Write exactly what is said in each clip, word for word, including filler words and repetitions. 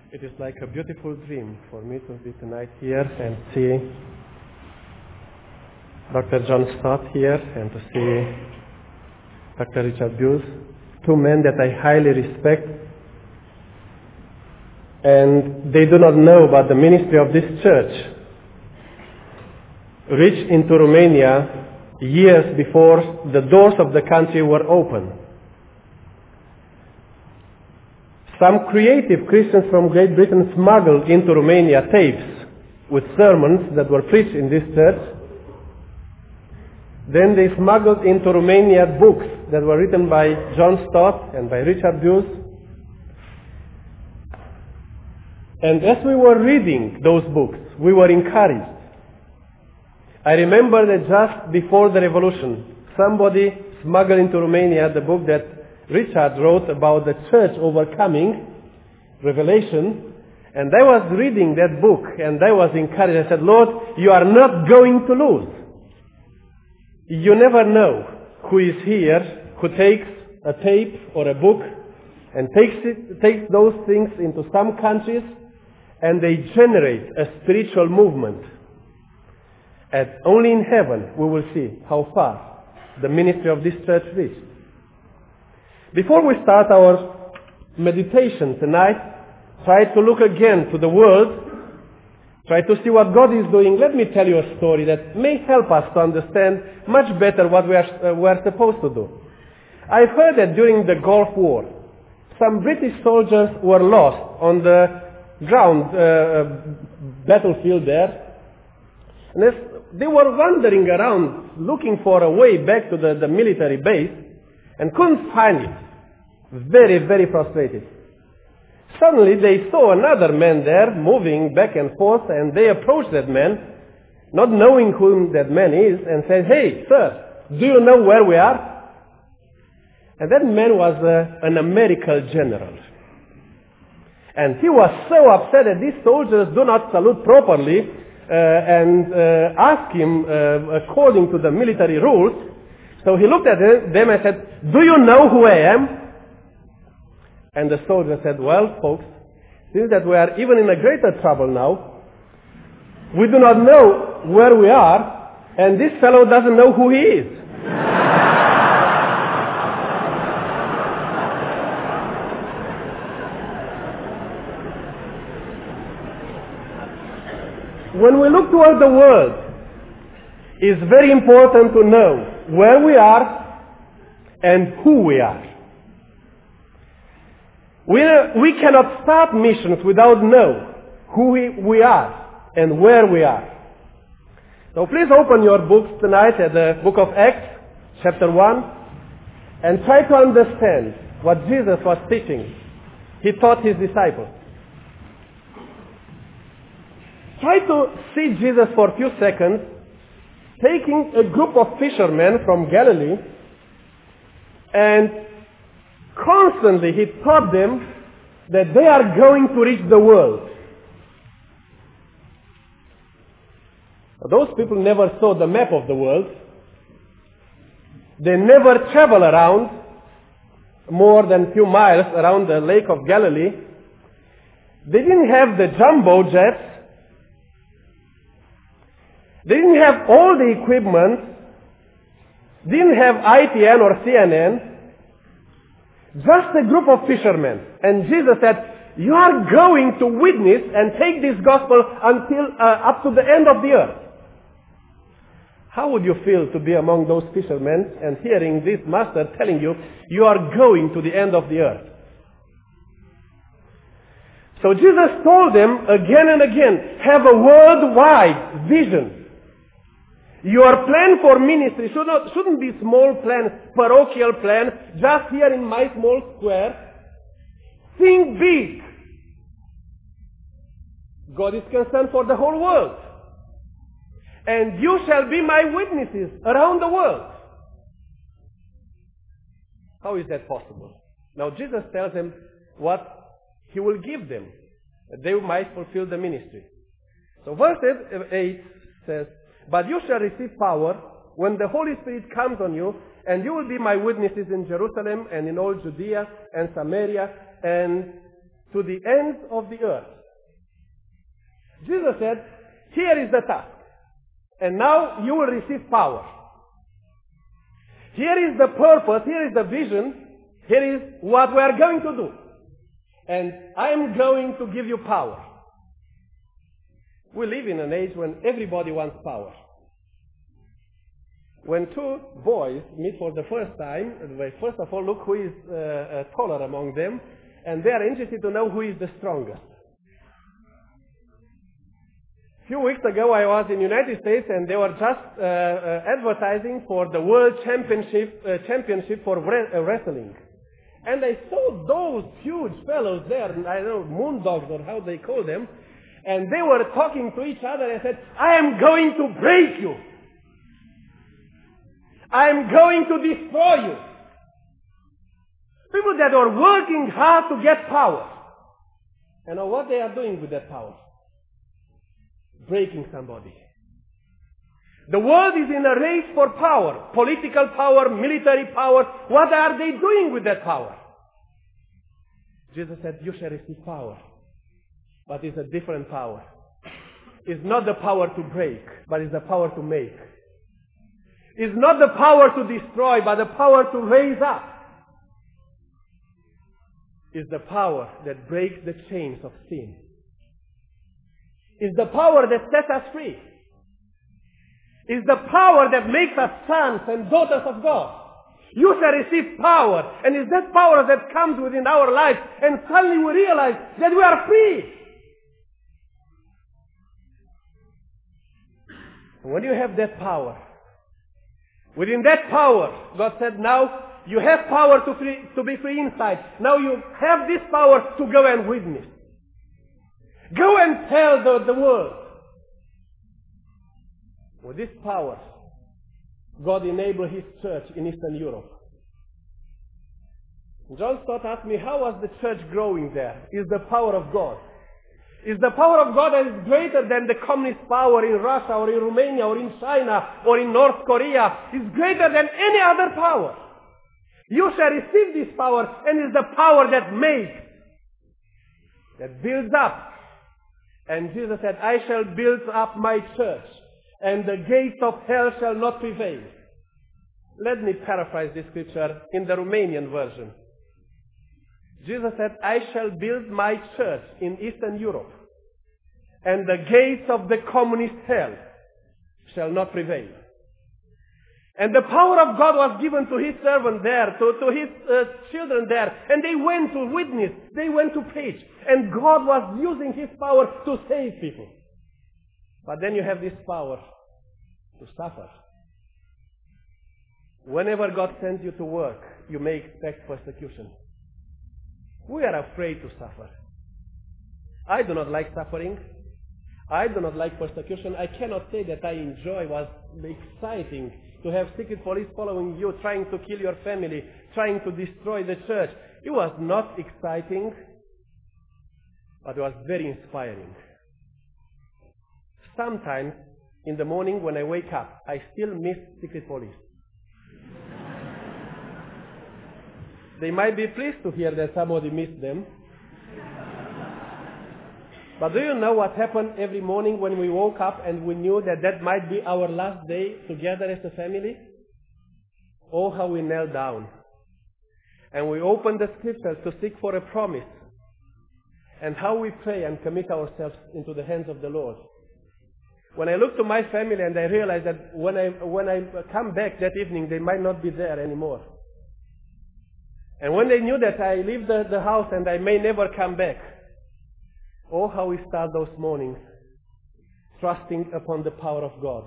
It is like a beautiful dream for me to be tonight here and see Doctor John Stott here and to see Doctor Richard Bewes, two men that I highly respect. And they do not know about the ministry of this church. Reached into Romania years before the doors of the country were open. Some creative Christians from Great Britain smuggled into Romania tapes with sermons that were preached in this church. Then they smuggled into Romania books that were written by John Stott and by Richard Bewes. And as we were reading those books, we were encouraged. I remember that just before the revolution, somebody smuggled into Romania the book that Richard wrote about the church overcoming Revelation. And I was reading that book and I was encouraged. I said, Lord, you are not going to lose. You never know who is here, who takes a tape or a book and takes it, takes those things into some countries and they generate a spiritual movement. And only in heaven we will see how far the ministry of this church reached. Before we start our meditation tonight, try to look again to the world. Try to see what God is doing. Let me tell you a story that may help us to understand much better what we are, uh, we are supposed to do. I've heard that during the Gulf War, some British soldiers were lost on the ground uh, battlefield there. And as they were wandering around looking for a way back to the, the military base and couldn't find it. Very, very frustrated. Suddenly they saw another man there moving back and forth, and they approached that man, not knowing whom that man is, and said, "Hey, sir, do you know where we are?" And that man was uh, an American general. And he was so upset that these soldiers do not salute properly uh, and uh, ask him uh, according to the military rules. So he looked at them and said, "Do you know who I am?" And the soldier said, "Well, folks, since that we are even in a greater trouble now, we do not know where we are, and this fellow doesn't know who he is." When we look toward the world, it's very important to know where we are and who we are. We, we cannot start missions without know who we, we are and where we are. So please open your books tonight at the book of Acts, chapter one, and try to understand what Jesus was teaching. He taught his disciples. Try to see Jesus for a few seconds taking a group of fishermen from Galilee, and constantly he taught them that they are going to reach the world. Those people never saw the map of the world. They never travel around more than a few miles around the Lake of Galilee. They didn't have the jumbo jets. They didn't have all the equipment. Didn't have I T N or C N N. Just a group of fishermen. And Jesus said, "You are going to witness and take this gospel until uh, up to the end of the earth." How would you feel to be among those fishermen and hearing this master telling you, you are going to the end of the earth? So Jesus told them again and again, have a worldwide vision. Your plan for ministry should not, shouldn't be small plan, parochial plan, just here in my small square. Think big. God is concerned for the whole world. And you shall be my witnesses around the world. How is that possible? Now Jesus tells them what he will give them, that they might fulfill the ministry. So verse eight says, "But you shall receive power when the Holy Spirit comes on you, and you will be my witnesses in Jerusalem and in all Judea and Samaria and to the ends of the earth. Jesus said, here is the task. And now you will receive power. Here is the purpose, here is the vision, here is what we are going to do. And I am going to give you power. We live in an age when everybody wants power. When two boys meet for the first time, they first of all look who is uh, uh, taller among them, and they are interested to know who is the strongest. A few weeks ago I was in the United States and they were just uh, uh, advertising for the World Championship, uh, championship for re- uh, wrestling. And I saw those huge fellows there, I don't know, moondogs or how they call them, and they were talking to each other and said, I am going to break you. I am going to destroy you. People that are working hard to get power. And know what they are doing with that power? Breaking somebody. The world is in a race for power. Political power, military power. What are they doing with that power? Jesus said, you shall receive power. But it's a different power. It's not the power to break, but it's the power to make. It's not the power to destroy, but the power to raise up. It's the power that breaks the chains of sin. It's the power that sets us free. It's the power that makes us sons and daughters of God. You shall receive power, and it's that power that comes within our lives, and suddenly we realize that we are free. When you have that power, within that power, God said, now you have power to, free, to be free inside. Now you have this power to go and witness. Go and tell the, the world. With this power, God enabled His church in Eastern Europe. John Stott asked me, how was the church growing there? Is the power of God. Is the power of God that is greater than the communist power in Russia or in Romania or in China or in North Korea. Is greater than any other power. You shall receive this power, and it's the power that makes, that builds up. And Jesus said, I shall build up my church, and the gates of hell shall not prevail. Let me paraphrase this scripture in the Romanian version. Jesus said, I shall build my church in Eastern Europe, and the gates of the communist hell shall not prevail. And the power of God was given to His servant there, to, to His uh, children there, and they went to witness, they went to preach, and God was using His power to save people. But then you have this power to suffer. Whenever God sends you to work, you may expect persecution. We are afraid to suffer. I do not like suffering. I do not like persecution. I cannot say that I enjoy, was exciting to have secret police following you, trying to kill your family, trying to destroy the church. It was not exciting, but it was very inspiring. Sometimes in the morning when I wake up, I still miss secret police. They might be pleased to hear that somebody missed them. But do you know what happened every morning when we woke up and we knew that that might be our last day together as a family? Oh, how we knelt down. And we opened the scriptures to seek for a promise. And how we pray and commit ourselves into the hands of the Lord. When I look to my family and I realize that when I, when I come back that evening, they might not be there anymore. And when they knew that I leave the, the house and I may never come back, oh, how we start those mornings, trusting upon the power of God.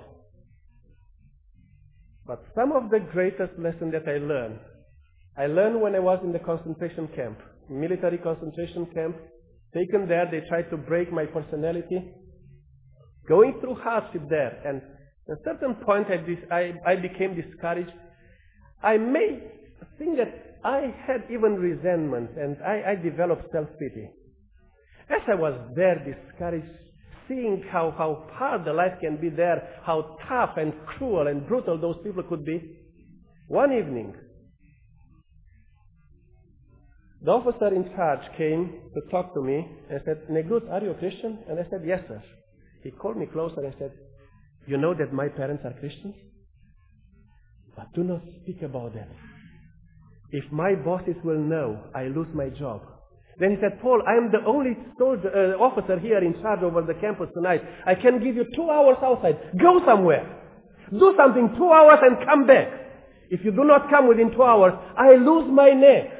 But some of the greatest lessons that I learned, I learned when I was in the concentration camp, military concentration camp. Taken there, they tried to break my personality. Going through hardship there, and at a certain point I, dis- I, I became discouraged. I may think that I had even resentment, and I, I developed self-pity. As I was there discouraged, seeing how, how hard the life can be there, how tough and cruel and brutal those people could be, one evening, The officer in charge came to talk to me and said, Negrut, are you a Christian? And I said, yes, sir. He called me closer and said, you know that my parents are Christians? But do not speak about that. If my bosses will know, I lose my job. Then he said, Paul, I am the only soldier, uh, officer here in charge over the campus tonight. I can give you two hours outside. Go somewhere. Do something two hours and come back. If you do not come within two hours, I lose my neck.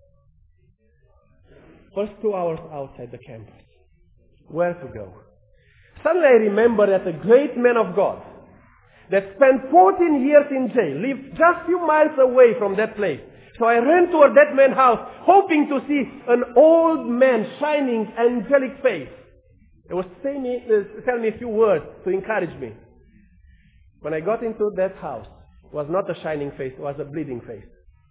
First two hours outside the campus. Where to go? Suddenly I remember that a great man of God that spent fourteen years in jail lived just a few miles away from that place. So I ran toward that man's house, hoping to see an old man, shining, angelic face. He was saying me, uh, tell me a few words to encourage me. When I got into that house, it was not a shining face, it was a bleeding face.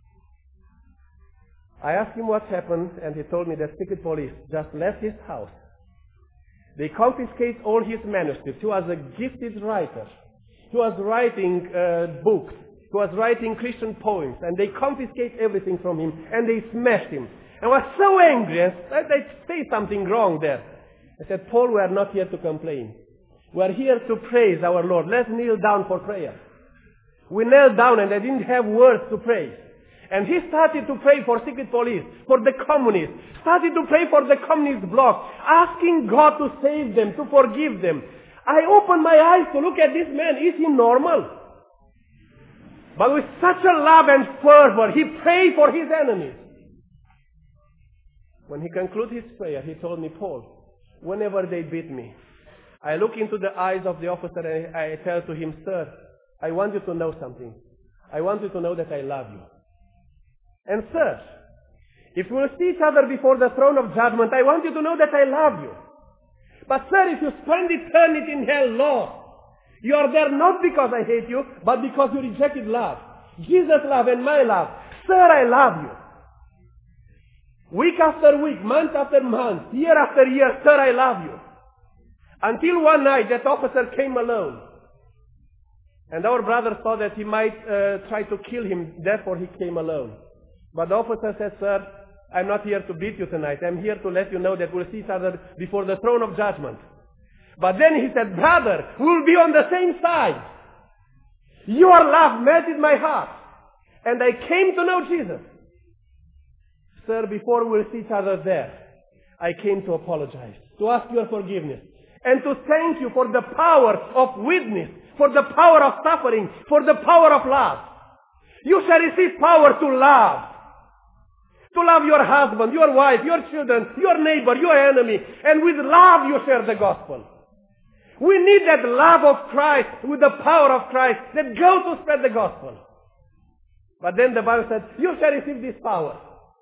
I asked him what happened, and he told me that secret police just left his house. They confiscated all his manuscripts. He was a gifted writer. He was writing uh, books. He was writing Christian poems. And they confiscated everything from him. And they smashed him. And I was so angry. And they say something wrong there. I said, Paul, we are not here to complain. We are here to praise our Lord. Let's kneel down for prayer. We knelt down and I didn't have words to praise. And he started to pray for secret police, for the communists, started to pray for the communist bloc, asking God to save them, to forgive them. I opened my eyes to look at this man. Is he normal? But with such a love and fervor, he prayed for his enemies. When he concluded his prayer, he told me, Paul, whenever they beat me, I look into the eyes of the officer and I tell to him, sir, I want you to know something. I want you to know that I love you. And sir, if we will see each other before the throne of judgment, I want you to know that I love you. But sir, if you spend eternity in hell, Lord, you are there not because I hate you, but because you rejected love. Jesus' love and my love. Sir, I love you. Week after week, month after month, year after year, sir, I love you. Until one night, that officer came alone. And our brother thought that he might uh, try to kill him, therefore he came alone. But the officer said, sir, I'm not here to beat you tonight. I'm here to let you know that we'll see each other before the throne of judgment. But then he said, brother, we'll be on the same side. Your love melted my heart. And I came to know Jesus. Sir, before we'll see each other there, I came to apologize, to ask your forgiveness, and to thank you for the power of witness, for the power of suffering, for the power of love. You shall receive power to love. To love your husband, your wife, your children, your neighbor, your enemy. And with love you share the gospel. We need that love of Christ with the power of Christ that goes to spread the gospel. But then the Bible said, you shall receive this power.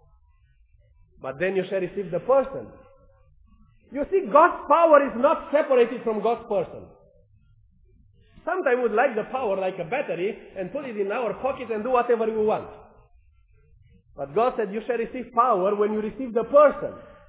But then you shall receive the person. You see, God's power is not separated from God's person. Sometimes we would like the power like a battery and put it in our pocket and do whatever we want. But God said you shall receive power when you receive the person.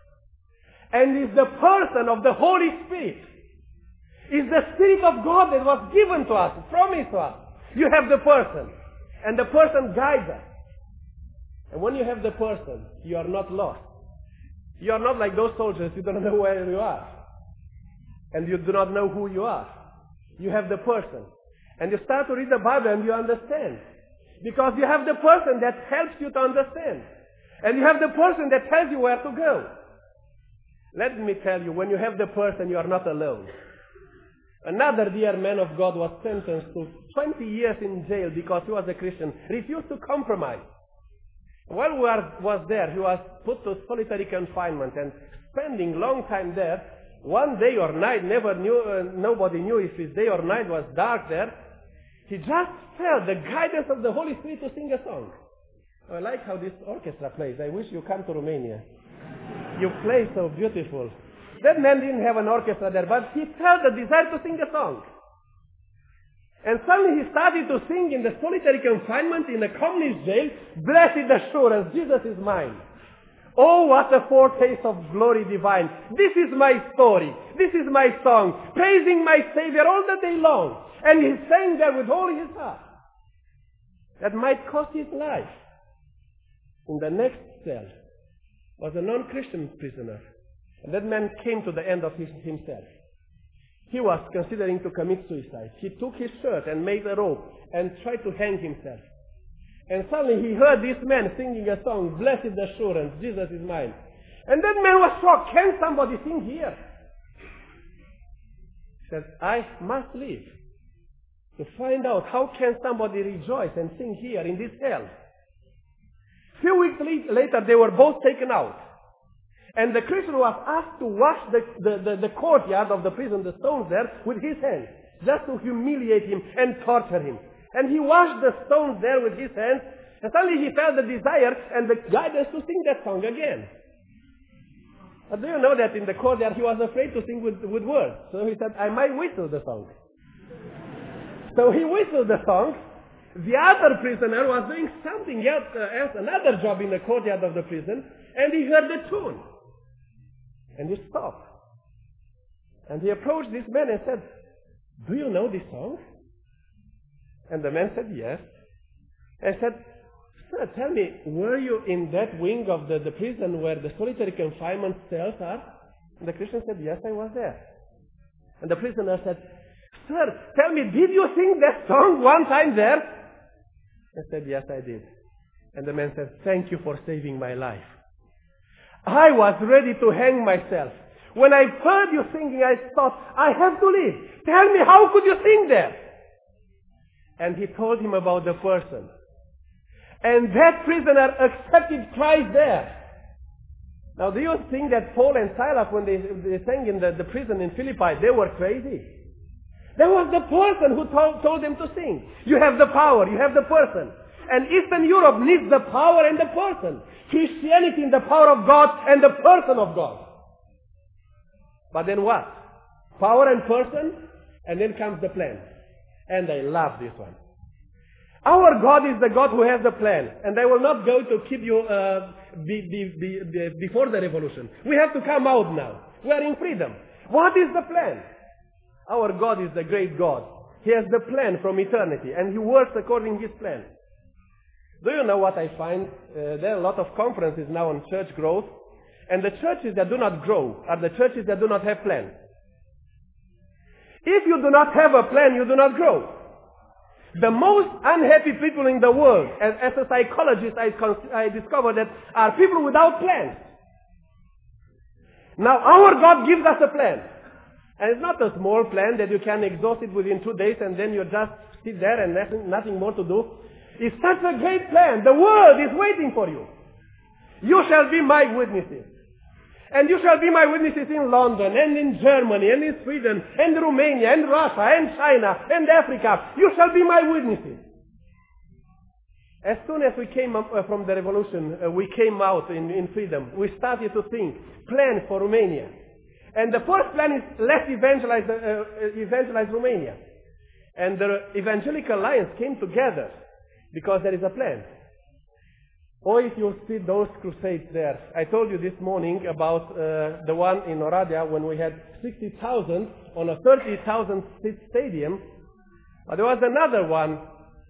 And it's the person of the Holy Spirit. It's the Spirit of God that was given to us, promised to us. You have the person. And the person guides us. And when you have the person, you are not lost. You are not like those soldiers, you don't know where you are. And you do not know who you are. You have the person. And you start to read the Bible and you understand. Because you have the person that helps you to understand. And you have the person that tells you where to go. Let me tell you, when you have the person, you are not alone. Another dear man of God was sentenced to twenty years in jail because he was a Christian, refused to compromise. While he was there, he was put to solitary confinement and spending long time there. One day or night, never knew, uh, nobody knew if his day or night was dark there. He just felt the guidance of the Holy Spirit to sing a song. I like how this orchestra plays. I wish you come to Romania. You play so beautiful. That man didn't have an orchestra there, but he felt the desire to sing a song. And suddenly he started to sing in the solitary confinement in a communist jail, blessed assurance, Jesus is mine. Oh, what a foretaste of glory divine. This is my story. This is my song, praising my Savior all the day long. And he sang there with all his heart. That might cost his life. In the next cell, was a non-Christian prisoner. And that man came to the end of his, himself. He was considering to commit suicide. He took his shirt and made a rope and tried to hang himself. And suddenly he heard this man singing a song, "Blessed Assurance, Jesus is mine." And that man was shocked. Can somebody sing here? He said, I must live to find out how can somebody rejoice and sing here in this hell. Few weeks later, they were both taken out. And the Christian was asked to wash the, the, the, the courtyard of the prison, the stones there, with his hands, just to humiliate him and torture him. And he washed the stones there with his hands, and suddenly he felt the desire and the guidance to sing that song again. But do you know that in the courtyard he was afraid to sing with, with words? So he said, I might whistle the song. So he whistled the song. The other prisoner was doing something else, uh, else, another job in the courtyard of the prison, and he heard the tune. And he stopped. And he approached this man and said, do you know this song? And the man said, yes. And said, sir, tell me, were you in that wing of the, the prison where the solitary confinement cells are? And the Christian said, yes, I was there. And the prisoner said, sir, tell me, did you sing that song one time there? I said, yes, I did. And the man said, thank you for saving my life. I was ready to hang myself. When I heard you singing, I thought, I have to live. Tell me, how could you sing there? And he told him about the person. And that prisoner accepted Christ there. Now, do you think that Paul and Silas, when they, they sang in the, the prison in Philippi, they were crazy? That was the person who told, told them to sing. You have the power, you have the person. And Eastern Europe needs the power and the person. Christianity in the power of God and the person of God. But then what? Power and person, and then comes the plan. And I love this one. Our God is the God who has the plan. And I will not go to keep you uh, be, be, be, be, before the revolution. We have to come out now. We are in freedom. What is the plan? Our God is the great God. He has the plan from eternity. And He works according to His plan. Do you know what I find? Uh, there are a lot of conferences now on church growth. And the churches that do not grow are the churches that do not have plans. If you do not have a plan, you do not grow. The most unhappy people in the world, as, as a psychologist, I, I discovered that are people without plans. Now, our God gives us a plan. And it's not a small plan that you can exhaust it within two days and then you just sit there and nothing, nothing more to do. It's such a great plan. The world is waiting for you. You shall be my witnesses. And you shall be my witnesses in London, and in Germany, and in Sweden, and Romania, and Russia, and China, and Africa. You shall be my witnesses. As soon as we came up, uh, from the revolution, uh, we came out in, in freedom. We started to think, plan for Romania. And the first plan is, let's evangelize, uh, evangelize Romania. And the Evangelical Alliance came together because there is a plan. Or if you see those crusades there. I told you this morning about uh, the one in Oradea when we had sixty thousand on a thirty thousand seat stadium. But there was another one.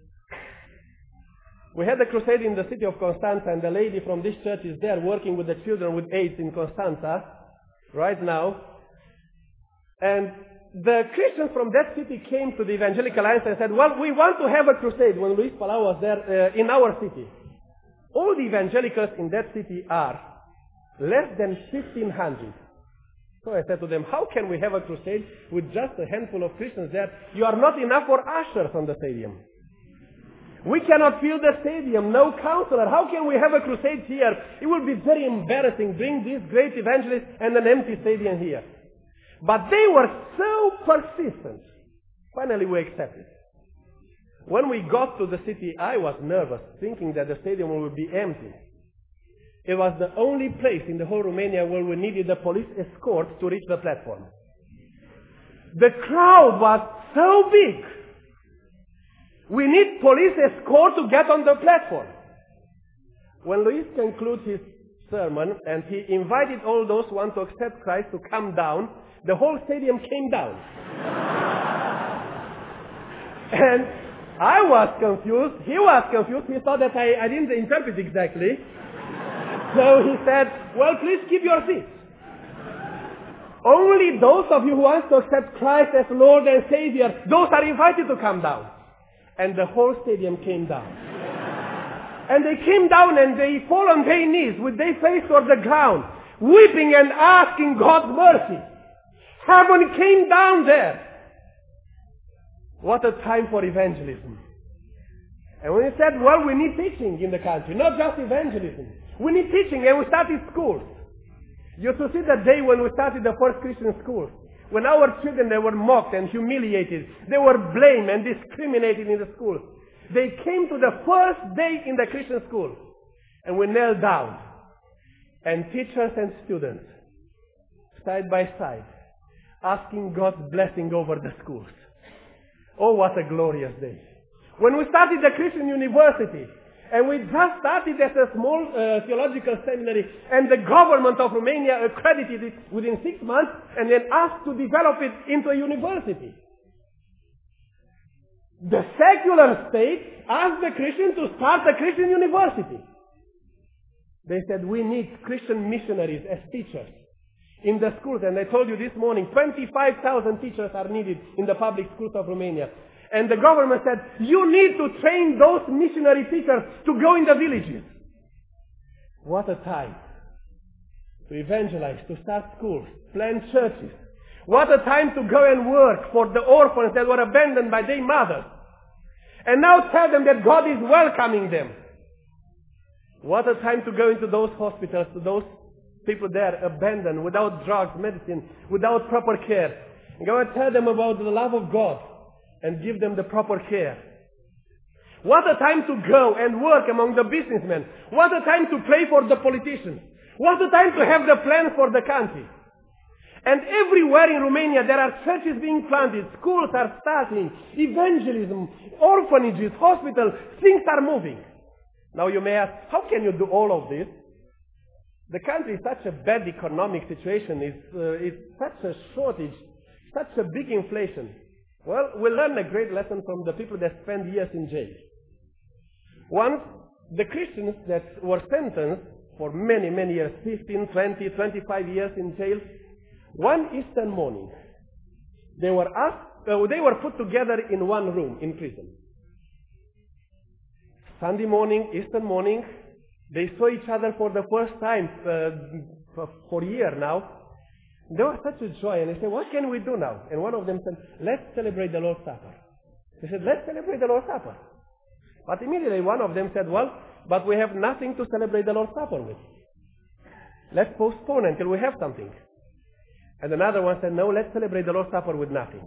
We had a crusade in the city of Constanța, and the lady from this church is there working with the children with AIDS in Constanța right now. And the Christians from that city came to the Evangelical Alliance and said, well, we want to have a crusade when Luis Palau was there uh, in our city. All the evangelicals in that city are less than fifteen hundred. So I said to them, how can we have a crusade with just a handful of Christians there? You are not enough for ushers on the stadium. We cannot fill the stadium, no counselor. How can we have a crusade here? It will be very embarrassing, bring these great evangelists and an empty stadium here. But they were so persistent. Finally we accepted. When we got to the city, I was nervous, thinking that the stadium would be empty. It was the only place in the whole Romania where we needed a police escort to reach the platform. The crowd was so big. We need police escort to get on the platform. When Luis concluded his sermon and he invited all those who want to accept Christ to come down, the whole stadium came down. And I was confused. He was confused. He thought that I, I didn't interpret exactly. So he said, well, please keep your seats. Only those of you who want to accept Christ as Lord and Savior, those are invited to come down. And the whole stadium came down. And they came down and they fall on their knees with their face toward the ground, weeping and asking God's mercy. Heaven came down there. What a time for evangelism. And when he said, well, we need teaching in the country, not just evangelism. We need teaching, and we started schools. You to see the day when we started the first Christian schools, when our children, they were mocked and humiliated. They were blamed and discriminated in the schools. They came to the first day in the Christian school, and we knelt down. And teachers and students, side by side, asking God's blessing over the schools. Oh, what a glorious day. When we started the Christian university, and we just started as a small uh, theological seminary, and the government of Romania accredited it within six months, and then asked to develop it into a university. The secular state asked the Christian to start a Christian university. They said, we need Christian missionaries as teachers in the schools. And I told you this morning, twenty-five thousand teachers are needed in the public schools of Romania. And the government said, you need to train those missionary teachers to go in the villages. What a time to evangelize, to start schools, plant churches. What a time to go and work for the orphans that were abandoned by their mothers. And now tell them that God is welcoming them. What a time to go into those hospitals, to those people there abandoned, without drugs, medicine, without proper care. And go and tell them about the love of God and give them the proper care. What a time to go and work among the businessmen. What a time to pray for the politicians. What a time to have the plans for the country. And everywhere in Romania there are churches being planted, schools are starting, evangelism, orphanages, hospitals, things are moving. Now you may ask, how can you do all of this? The country is such a bad economic situation, it's, uh, it's such a shortage, such a big inflation. Well, we learn a great lesson from the people that spend years in jail. Once, the Christians that were sentenced for many, many years, fifteen, twenty, twenty-five years in jail, one Easter morning, they were asked, uh, they were put together in one room in prison. Sunday morning, Easter morning, they saw each other for the first time uh, for a year now. There was such a joy, and they said, what can we do now? And one of them said, let's celebrate the Lord's Supper. They said, let's celebrate the Lord's Supper. But immediately one of them said, well, but we have nothing to celebrate the Lord's Supper with. Let's postpone until we have something. And another one said, no, let's celebrate the Lord's Supper with nothing.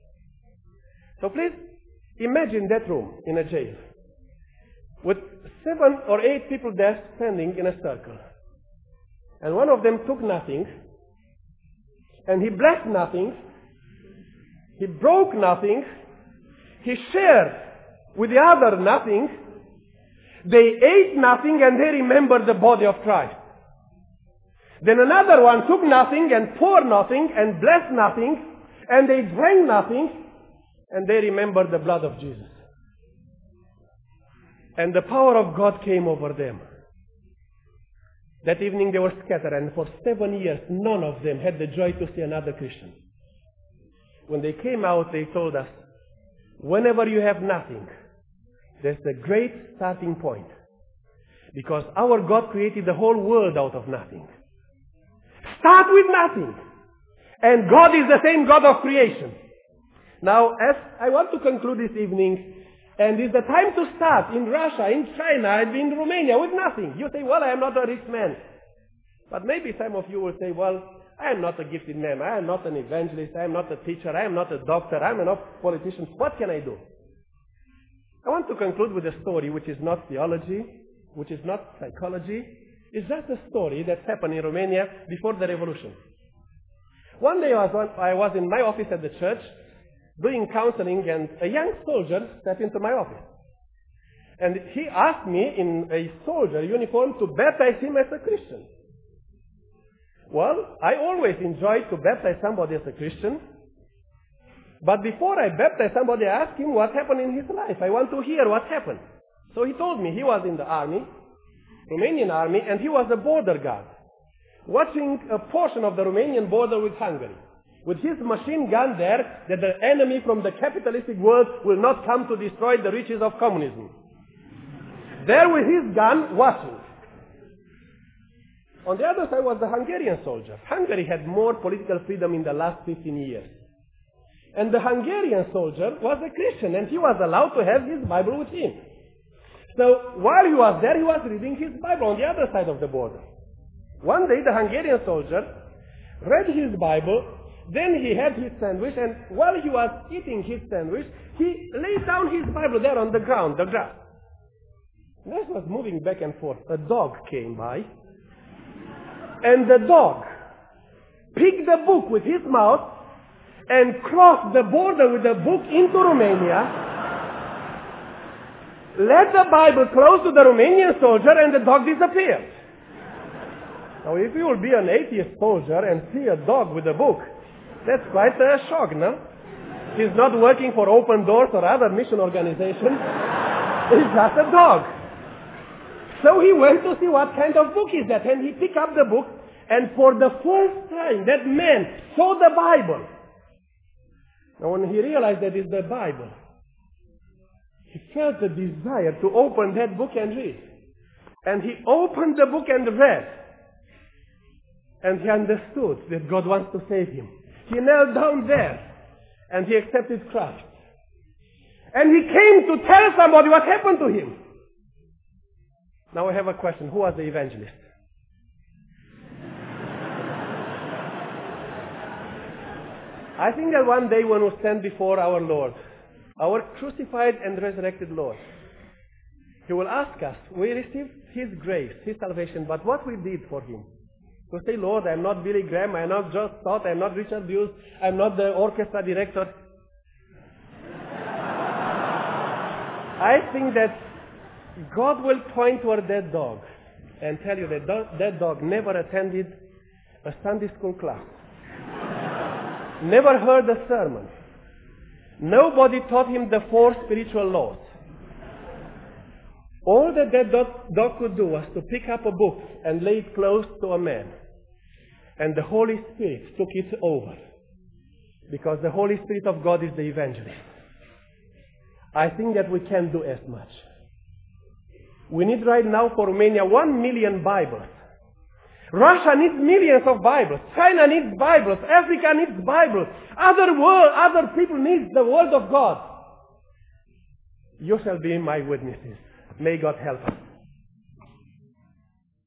So please, imagine that room in a jail, with seven or eight people there standing in a circle. And one of them took nothing, and he blessed nothing, he broke nothing, he shared with the other nothing, they ate nothing, and they remembered the body of Christ. Then another one took nothing and poured nothing and blessed nothing, and they drank nothing, and they remembered the blood of Jesus. And the power of God came over them. That evening they were scattered, and for seven years none of them had the joy to see another Christian. When they came out, they told us, whenever you have nothing, there's a great starting point. Because our God created the whole world out of nothing. Start with nothing. And God is the same God of creation. Now, as I want to conclude this evening, and it's the time to start in Russia, in China, and in Romania with nothing. You say, well, I am not a rich man. But maybe some of you will say, well, I am not a gifted man. I am not an evangelist. I am not a teacher. I am not a doctor. I am not a politician. What can I do? I want to conclude with a story which is not theology, which is not psychology. It's just a story that happened in Romania before the revolution. One day I was, I was in my office at the church doing counseling, and a young soldier stepped into my office. And he asked me in a soldier uniform to baptize him as a Christian. Well, I always enjoyed to baptize somebody as a Christian. But before I baptize somebody, I asked him what happened in his life. I want to hear what happened. So he told me he was in the army. Romanian army, and he was a border guard, watching a portion of the Romanian border with Hungary, with his machine gun there, that the enemy from the capitalistic world will not come to destroy the riches of communism. There with his gun, watching. On the other side was the Hungarian soldier. Hungary had more political freedom in the last fifteen years. And the Hungarian soldier was a Christian, and he was allowed to have his Bible with him. So while he was there, he was reading his Bible on the other side of the border. One day, the Hungarian soldier read his Bible, then he had his sandwich, and while he was eating his sandwich, he laid down his Bible there on the ground, the grass. As he was moving back and forth, a dog came by, and the dog picked the book with his mouth and crossed the border with the book into Romania, led the Bible close to the Romanian soldier, and the dog disappeared. Now, if you will be an atheist soldier and see a dog with a book, that's quite a shock, no? He's not working for Open Doors or other mission organizations. He's just a dog. So he went to see what kind of book is that, and he picked up the book, and for the first time, that man saw the Bible. Now, when he realized that it's the Bible, he felt a desire to open that book and read. And he opened the book and read. And he understood that God wants to save him. He knelt down there, and he accepted Christ. And he came to tell somebody what happened to him. Now I have a question. Who was the evangelist? I think that one day when we stand before our Lord, our crucified and resurrected Lord, He will ask us, we received His grace, His salvation, but what we did for Him. To say, Lord, I'm not Billy Graham, I'm not Josh Stott, I'm not Richard Hughes, I'm not the orchestra director. I think that God will point toward that dog and tell you that do- that dog never attended a Sunday school class, never heard a sermon. Nobody taught him the four spiritual laws. All that that dog, dog could do was to pick up a book and lay it close to a man. And the Holy Spirit took it over. Because the Holy Spirit of God is the evangelist. I think that we can do as much. We need right now for Romania one million Bibles. Russia needs millions of Bibles. China needs Bibles. Africa needs Bibles. Other world, other people need the Word of God. You shall be my witnesses. May God help us.